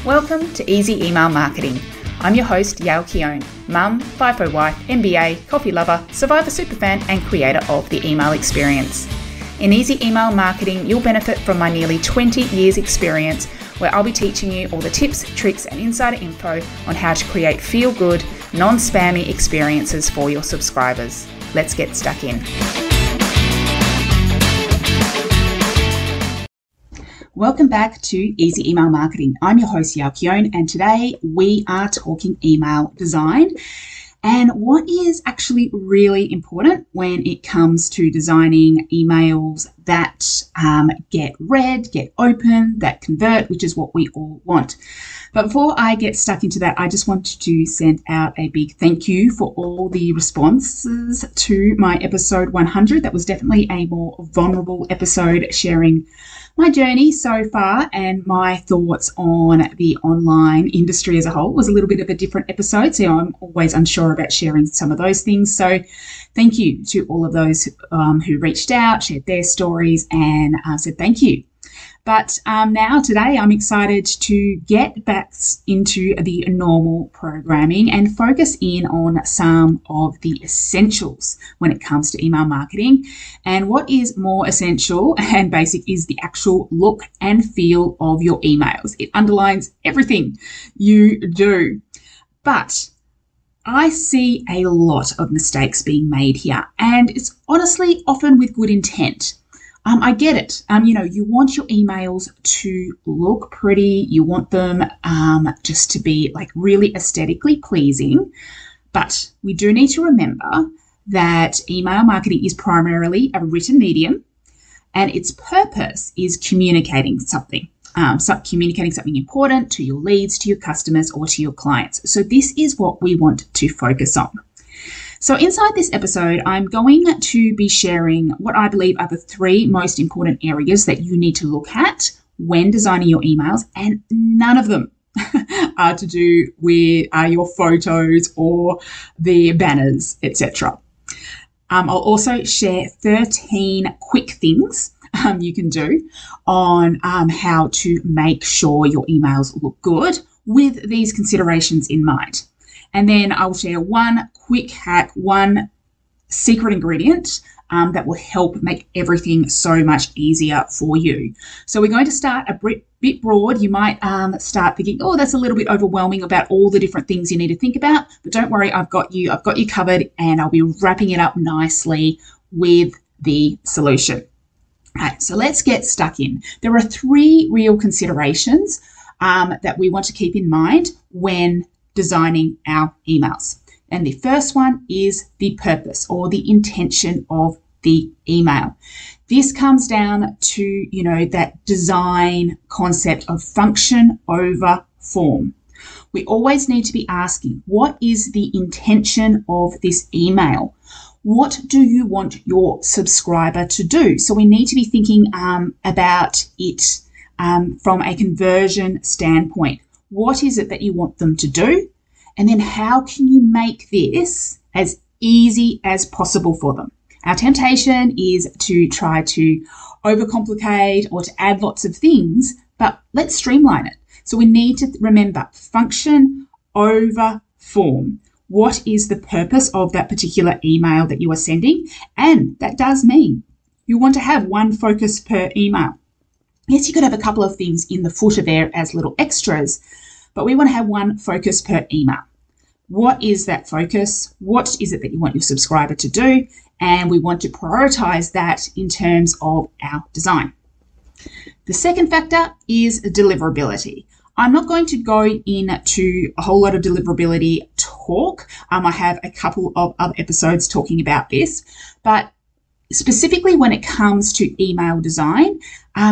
Welcome to Easy Email Marketing. I'm your host, Yael Keown, mum, FIFO wife, MBA, coffee lover, Survivor superfan, and creator of the email experience. In Easy Email Marketing, you'll benefit from my nearly 20 years experience, where I'll be teaching you all the tips, tricks, and insider info on how to create feel-good, non-spammy experiences for your subscribers. Let's get stuck in. Welcome back to Easy Email Marketing. I'm your host, Yael Keown, and today we are talking email design and what is actually really important when it comes to designing emails that get read, get open, that convert, which is what we all want. But before I get stuck into that, I just wanted to send out a big thank you for all the responses to my episode 100. That was definitely a more vulnerable episode, sharing my journey so far and my thoughts on the online industry as a whole. It was a little bit of a different episode, so I'm always unsure about sharing some of those things. So thank you to all of those who reached out, shared their stories, and said thank you. But now today I'm excited to get back into the normal programming and focus in on some of the essentials when it comes to email marketing. And what is more essential and basic is the actual look and feel of your emails. It underlines everything you do. But I see a lot of mistakes being made here, and it's honestly often with good intent. I get it. You want your emails to look pretty. You want them just to be like really aesthetically pleasing. But we do need to remember that email marketing is primarily a written medium, and its purpose is communicating something. Communicating something important to your leads, to your customers, or to your clients. So this is what we want to focus on. So inside this episode, I'm going to be sharing what I believe are the three most important areas that you need to look at when designing your emails, and none of them are to do with your photos or the banners, etc. I'll also share 13 quick things you can do on how to make sure your emails look good with these considerations in mind. And then I'll share one quick hack, one secret ingredient that will help make everything so much easier for you. So we're going to start a bit broad. You might start thinking, oh, that's a little bit overwhelming about all the different things you need to think about. But don't worry, I've got you covered, and I'll be wrapping it up nicely with the solution. All right, so let's get stuck in. There are three real considerations that we want to keep in mind when designing our emails. And the first one is the purpose or the intention of the email. This comes down to, that design concept of function over form. We always need to be asking, what is the intention of this email? What do you want your subscriber to do? So we need to be thinking about it from a conversion standpoint. What is it that you want them to do? And then how can you make this as easy as possible for them? Our temptation is to try to overcomplicate or to add lots of things, but let's streamline it. So we need to remember function over form. What is the purpose of that particular email that you are sending? And that does mean you want to have one focus per email. Yes, you could have a couple of things in the footer there as little extras, but we want to have one focus per email. What is that focus? What is it that you want your subscriber to do? And we want to prioritize that in terms of our design. The second factor is deliverability. I'm not going to go into a whole lot of deliverability talk. I have a couple of other episodes talking about this, but specifically when it comes to email design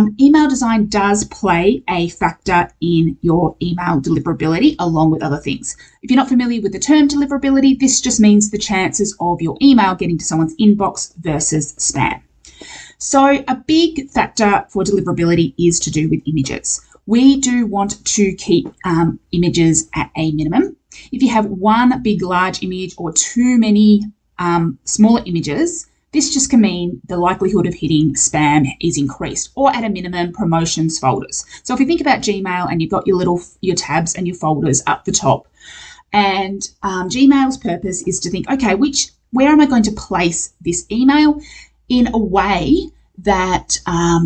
does play a factor in your email deliverability along with other things. If you're not familiar with the term deliverability, this just means the chances of your email getting to someone's inbox versus spam. So a big factor for deliverability is to do with images. We do want to keep images at a minimum. If you have one big large image or too many smaller images, This just can mean the likelihood of hitting spam is increased, or at a minimum, promotions folders. So if you think about Gmail and you've got your tabs and your folders up the top, and Gmail's purpose is to think, okay, where am I going to place this email in a way that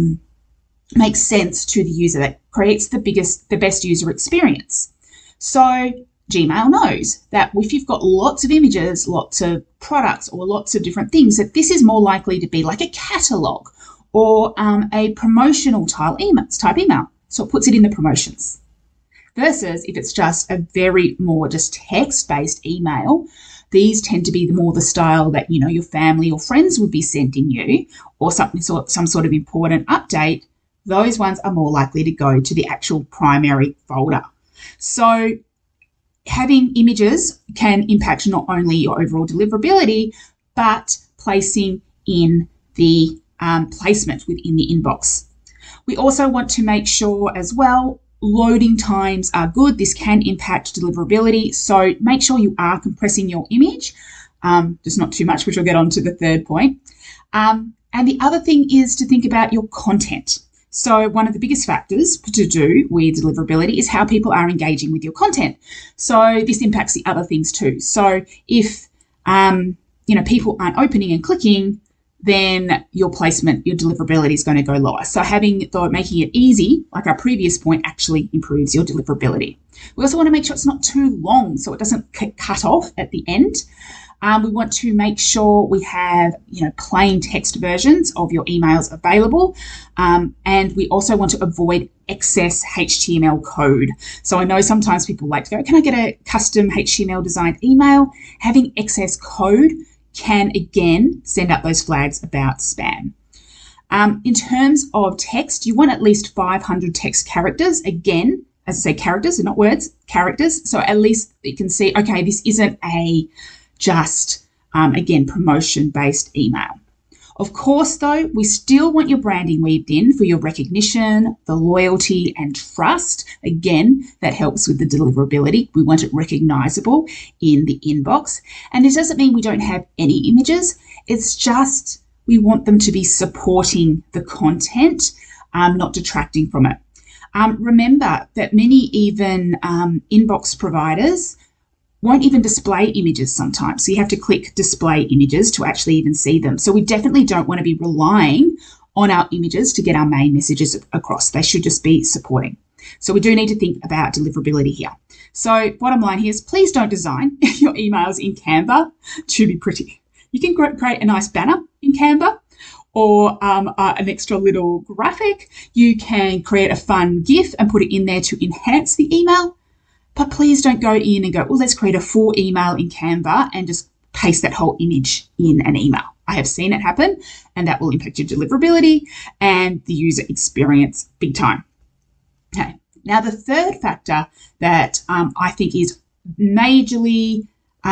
makes sense to the user, that creates the best user experience. So Gmail knows that if you've got lots of images, lots of products, or lots of different things, that this is more likely to be like a catalog or a promotional type email. So it puts it in the promotions. Versus if it's just a very more just text-based email, these tend to be more the style that, your family or friends would be sending you, or some sort of important update. Those ones are more likely to go to the actual primary folder. So having images can impact not only your overall deliverability, but placing in the placement within the inbox. We also want to make sure as well, loading times are good. This can impact deliverability. So make sure you are compressing your image, just not too much, which we'll get on to the third point. And the other thing is to think about your content. So one of the biggest factors to do with deliverability is how people are engaging with your content. So this impacts the other things too. So if, people aren't opening and clicking, then your placement, your deliverability is going to go lower. So making it easy, like our previous point, actually improves your deliverability. We also want to make sure it's not too long so it doesn't cut off at the end. We want to make sure we have, plain text versions of your emails available. And we also want to avoid excess HTML code. So I know sometimes people like to go, can I get a custom HTML designed email? Having excess code can, again, send up those flags about spam. In terms of text, you want at least 500 text characters. Again, as I say, characters and not words, characters. So at least you can see, okay, this isn't again, promotion-based email. Of course, though, we still want your branding weaved in for your recognition, the loyalty and trust. Again, that helps with the deliverability. We want it recognizable in the inbox. And it doesn't mean we don't have any images. It's just we want them to be supporting the content, not detracting from it. Remember that many even inbox providers won't even display images sometimes. So you have to click display images to actually even see them. So we definitely don't want to be relying on our images to get our main messages across. They should just be supporting. So we do need to think about deliverability here. So bottom line here is please don't design your emails in Canva to be pretty. You can create a nice banner in Canva or an extra little graphic. You can create a fun GIF and put it in there to enhance the email. But please don't go in and go, well, let's create a full email in Canva and just paste that whole image in an email. I have seen it happen, and that will impact your deliverability and the user experience big time. Okay. Now, the third factor that I think is majorly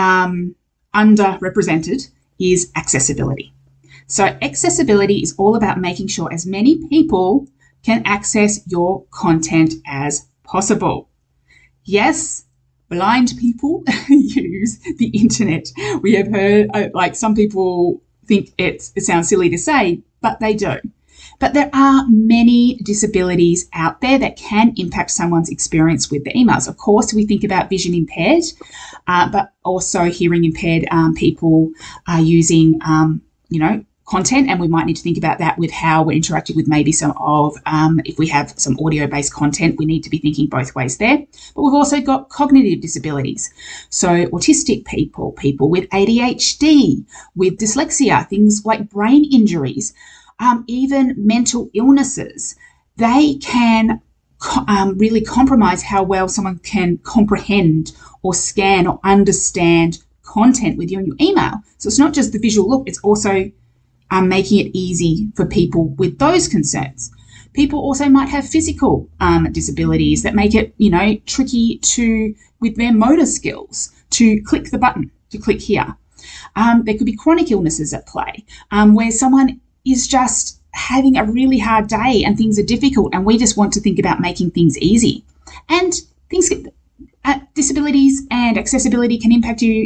underrepresented is accessibility. So accessibility is all about making sure as many people can access your content as possible. Yes, blind people use the internet. We have heard, some people think it sounds silly to say, but they do. But there are many disabilities out there that can impact someone's experience with the emails. Of course, we think about vision impaired, but also hearing impaired people are using, content, and we might need to think about that with how we're interacting with maybe some of, if we have some audio-based content, we need to be thinking both ways there. But we've also got cognitive disabilities. So autistic people, people with ADHD, with dyslexia, things like brain injuries, even mental illnesses, they can really compromise how well someone can comprehend or scan or understand content with you in your email. So it's not just the visual look, it's also making it easy for people with those concerns. People also might have physical disabilities that make it, tricky with their motor skills, to click the button, to click here. There could be chronic illnesses at play, where someone is just having a really hard day and things are difficult, and we just want to think about making things easy. And disabilities and accessibility can impact you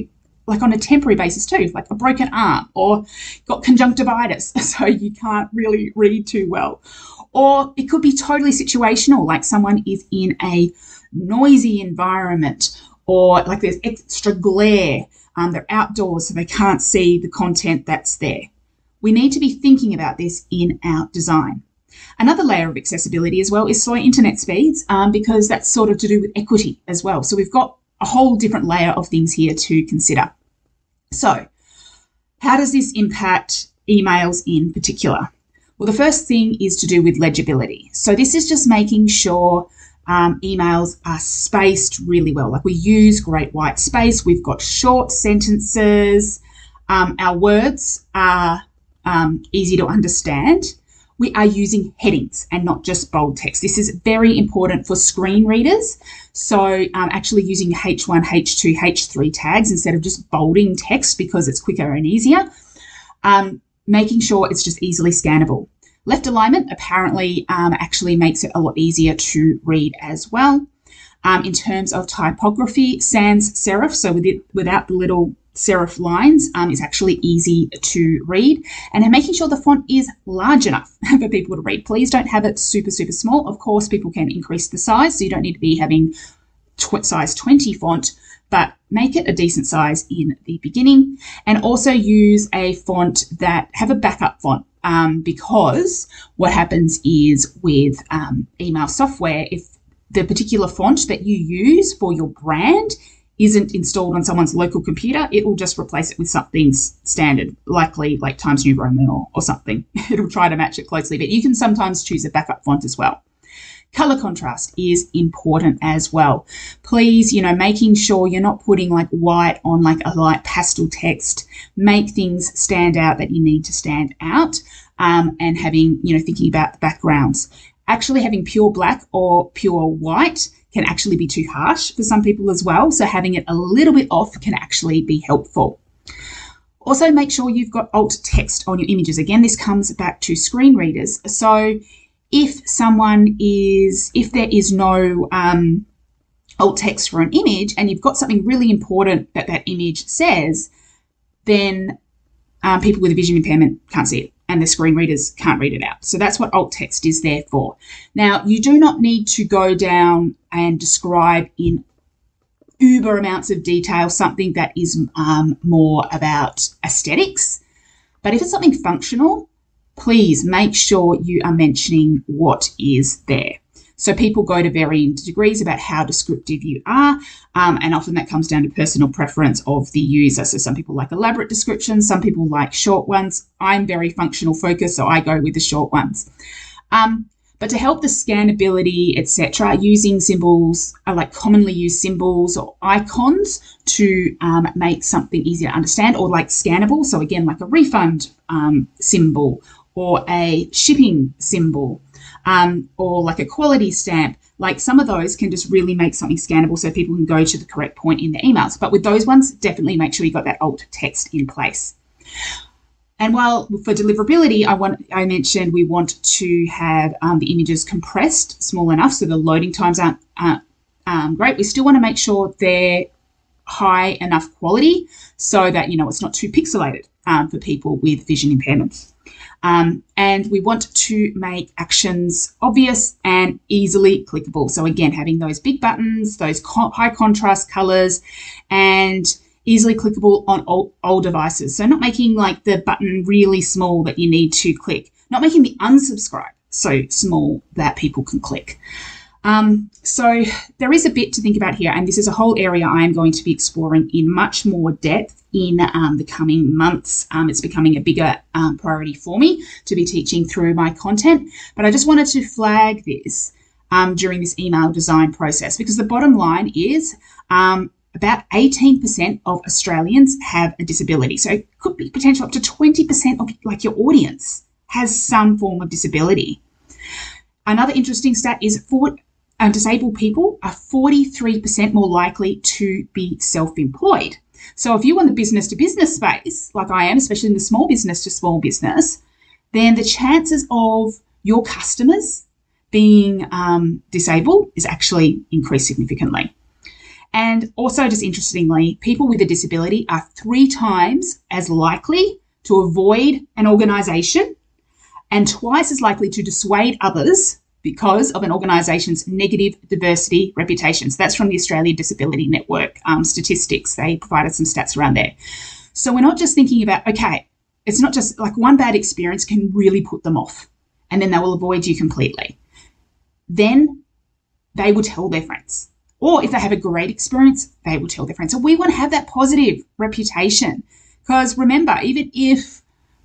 like on a temporary basis too, like a broken arm or got conjunctivitis, so you can't really read too well. Or it could be totally situational, like someone is in a noisy environment or like there's extra glare. They're outdoors, so they can't see the content that's there. We need to be thinking about this in our design. Another layer of accessibility as well is slow internet speeds, because that's sort of to do with equity as well. So we've got a whole different layer of things here to consider. So how does this impact emails in particular? Well, the first thing is to do with legibility. So this is just making sure emails are spaced really well. Like we use great white space. We've got short sentences. Our words are easy to understand. We are using headings and not just bold text. This is very important for screen readers. So actually using H1, H2, H3 tags instead of just bolding text because it's quicker and easier. Making sure it's just easily scannable. Left alignment apparently actually makes it a lot easier to read as well. In terms of typography, sans serif, so without the little serif lines, is actually easy to read. And making sure the font is large enough for people to read. Please don't have it super, super small. Of course, people can increase the size, so you don't need to be having size 20 font, but make it a decent size in the beginning. And also use a font that have a backup font. Because what happens is with email software, if the particular font that you use for your brand isn't installed on someone's local computer, it will just replace it with something standard, likely like Times New Roman or something. It'll try to match it closely, but you can sometimes choose a backup font as well. Color contrast is important as well. Please, making sure you're not putting like white on like a light pastel text. Make things stand out that you need to stand out, and having, thinking about the backgrounds. Actually having pure black or pure white can actually be too harsh for some people as well. So having it a little bit off can actually be helpful. Also make sure you've got alt text on your images. Again, this comes back to screen readers. So if there is no alt text for an image and you've got something really important that image says, then people with a vision impairment can't see it and the screen readers can't read it out. So that's what alt text is there for. Now, you do not need to go down and describe in uber amounts of detail something that is more about aesthetics. But if it's something functional, please make sure you are mentioning what is there. So people go to varying degrees about how descriptive you are, and often that comes down to personal preference of the user. So some people like elaborate descriptions, some people like short ones. I'm very functional focused, so I go with the short ones. But to help the scannability, etc., using symbols, like commonly used symbols or icons to make something easier to understand, or like scannable. So again, like a refund symbol or a shipping symbol, or like a quality stamp. Like some of those can just really make something scannable so people can go to the correct point in the emails. But with those ones, definitely make sure you've got that alt text in place. And while for deliverability, I mentioned we want to have the images compressed, small enough so the loading times aren't great. We still want to make sure they're high enough quality so that, it's not too pixelated for people with vision impairments. And we want to make actions obvious and easily clickable. So again, having those big buttons, those high contrast colors, and easily clickable on all devices. So not making like the button really small that you need to click, not making the unsubscribe so small that people can click. So there is a bit to think about here, and this is a whole area I am going to be exploring in much more depth in the coming months. It's becoming a bigger priority for me to be teaching through my content, but I just wanted to flag this during this email design process, because the bottom line is about 18% of Australians have a disability. So it could be potential up to 20% of like your audience has some form of disability. Another interesting stat is disabled people are 43% more likely to be self-employed. So if you're in the business-to-business space, like I am, especially in the small business to small business, then the chances of your customers being disabled is actually increased significantly. And also, just interestingly, people with a disability are 3 times as likely to avoid an organisation and twice as likely to dissuade others because of an organisation's negative diversity reputation. So that's from the Australian Disability Network statistics. They provided some stats around there. So we're not just thinking about, okay, it's not just like one bad experience can really put them off and then they will avoid you completely. Then they will tell their friends. Or if they have a great experience, they will tell their friends. So we want to have that positive reputation. Because remember, even if,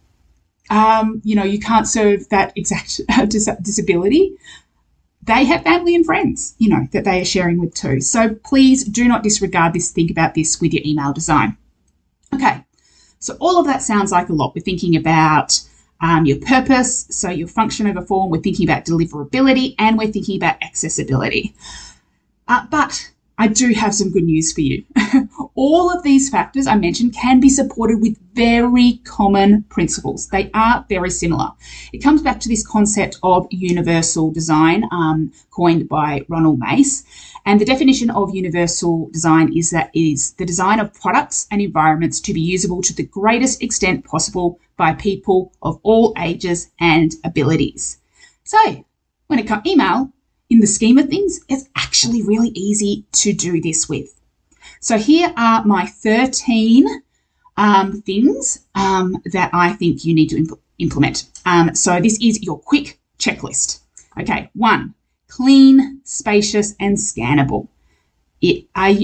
you can't serve that exact disability, they have family and friends, that they are sharing with too. So please do not disregard this. Think about this with your email design. Okay, so all of that sounds like a lot. We're thinking about your purpose, so your function over form. We're thinking about deliverability, and we're thinking about accessibility. But I do have some good news for you. All of these factors I mentioned can be supported with very common principles. They are very similar. It comes back to this concept of universal design, coined by Ronald Mace. And the definition of universal design is that it is the design of products and environments to be usable to the greatest extent possible by people of all ages and abilities. So when it comes to email, in the scheme of things, it's actually really easy to do this with. So here are my 13 things that I think you need to implement. So this is your quick checklist. Okay, 1, clean, spacious, and scannable. Is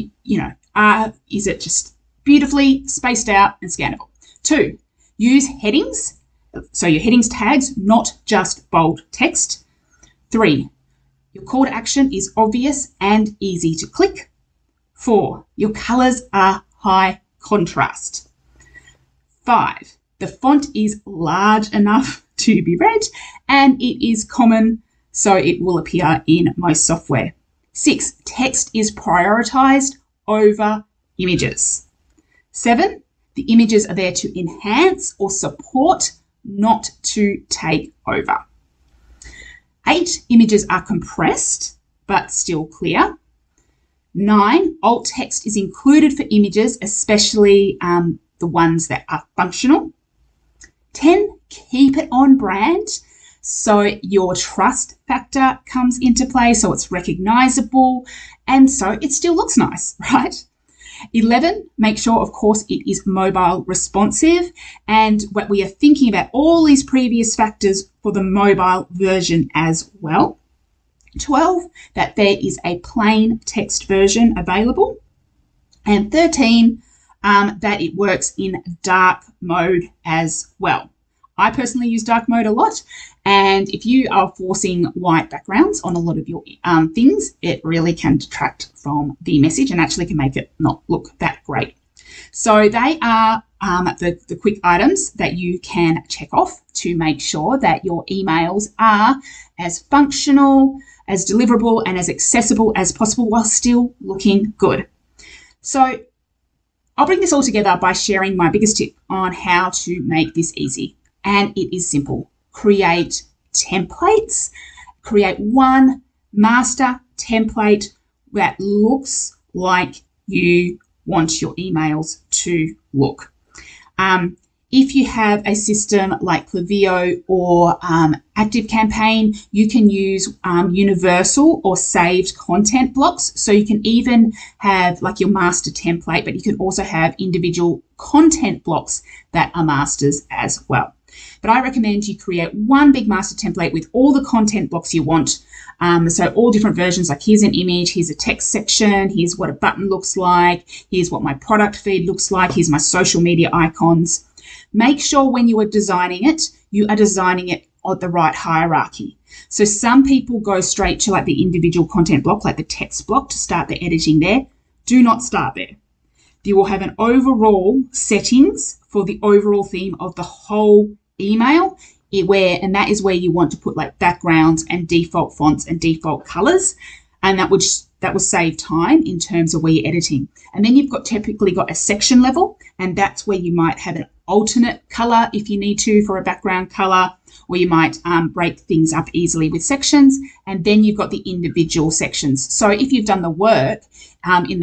it just beautifully spaced out and scannable? 2, use headings. So your headings tags, not just bold text. 3, your call to action is obvious and easy to click. 4, your colours are high contrast. 5, the font is large enough to be read and it is common, so it will appear in most software. 6, text is prioritised over images. 7, the images are there to enhance or support, not to take over. 8, images are compressed but still clear. 9, alt text is included for images, especially the ones that are functional. 10, keep it on brand, so your trust factor comes into play, so it's recognisable and so it still looks nice, right? 11, make sure, of course, it is mobile responsive, and what we are thinking about all these previous factors for the mobile version as well. 12, that there is a plain text version available. And 13, that it works in dark mode as well. I personally use dark mode a lot, and if you are forcing white backgrounds on a lot of your things, it really can detract from the message and actually can make it not look that great. So they are the quick items that you can check off to make sure that your emails are as functional, as deliverable, and as accessible as possible while still looking good. So I'll bring this all together by sharing my biggest tip on how to make this easy. And it is simple. Create templates. Create one master template that looks like you want your emails to look. If you have a system like Klaviyo or ActiveCampaign, you can use universal or saved content blocks. So you can even have like your master template, but you can also have individual content blocks that are masters as well. But I recommend you create one big master template with all the content blocks you want. So all different versions, like here's an image, here's a text section, here's what a button looks like, here's what my product feed looks like, here's my social media icons. Make sure when you are designing it, you are designing it on the right hierarchy. So some people go straight to like the individual content block, like the text block, to start the editing there. Do not start there. You will have an overall settings for the overall theme of the whole email, and that is where you want to put like backgrounds and default fonts and default colors, and that will save time in terms of where you're editing. And then you've typically got a section level, and that's where you might have an alternate color if you need to for a background color, or you might break things up easily with sections. And then you've got the individual sections. So if you've done the work in the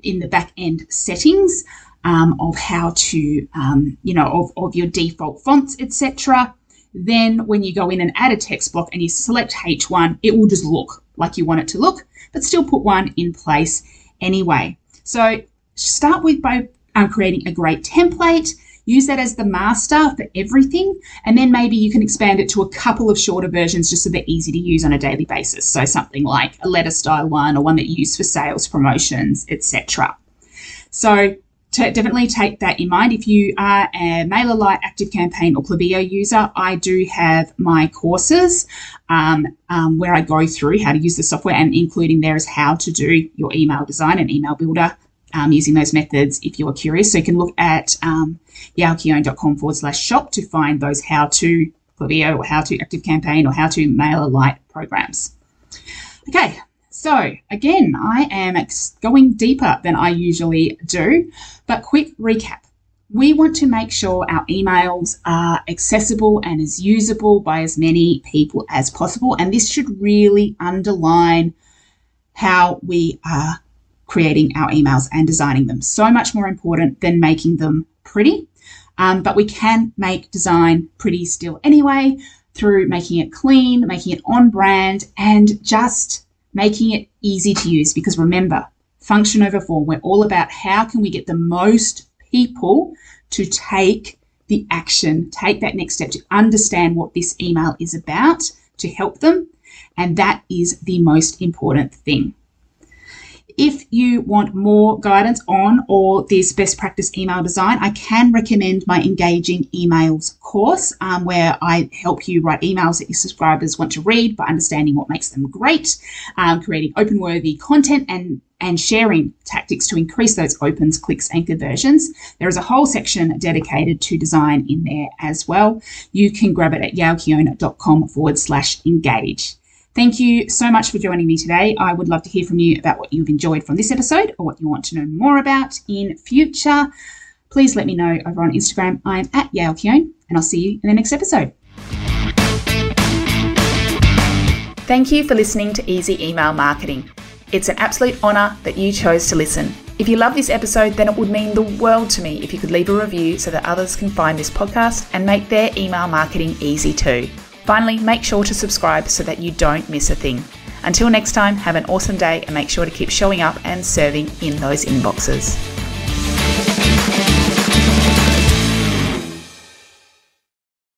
in the back end settings of how to, of your default fonts, etc. Then when you go in and add a text block and you select H1, it will just look like you want it to look, but still put one in place anyway. So start with by creating a great template. Use that as the master for everything, and then maybe you can expand it to a couple of shorter versions just so they're easy to use on a daily basis. So something like a letter style one, or one that you use for sales promotions, etc. So definitely take that in mind. If you are a MailerLite, ActiveCampaign, or Klaviyo user, I do have my courses where I go through how to use the software, and including there is how to do your email design and email builder using those methods if you are curious. So you can look at yaelkeown.com/shop to find those how to Klaviyo or how to ActiveCampaign or how to MailerLite programs. Okay. So again, I am going deeper than I usually do, but quick recap. We want to make sure our emails are accessible and as usable by as many people as possible. And this should really underline how we are creating our emails and designing them. So much more important than making them pretty. But we can make design pretty still anyway through making it clean, making it on brand, and just making it easy to use. Because remember, function over form, we're all about how can we get the most people to take the action, take that next step, to understand what this email is about, to help them. And that is the most important thing. If you want more guidance on all this best practice email design, I can recommend my Engaging Emails course, where I help you write emails that your subscribers want to read by understanding what makes them great, creating open-worthy content, and sharing tactics to increase those opens, clicks, and conversions. There is a whole section dedicated to design in there as well. You can grab it at yaelkeown.com/engage. Thank you so much for joining me today. I would love to hear from you about what you've enjoyed from this episode or what you want to know more about in future. Please let me know over on Instagram. I'm at yaelkeown, and I'll see you in the next episode. Thank you for listening to Easy Email Marketing. It's an absolute honour that you chose to listen. If you love this episode, then it would mean the world to me if you could leave a review so that others can find this podcast and make their email marketing easy too. Finally, make sure to subscribe so that you don't miss a thing. Until next time, have an awesome day and make sure to keep showing up and serving in those inboxes.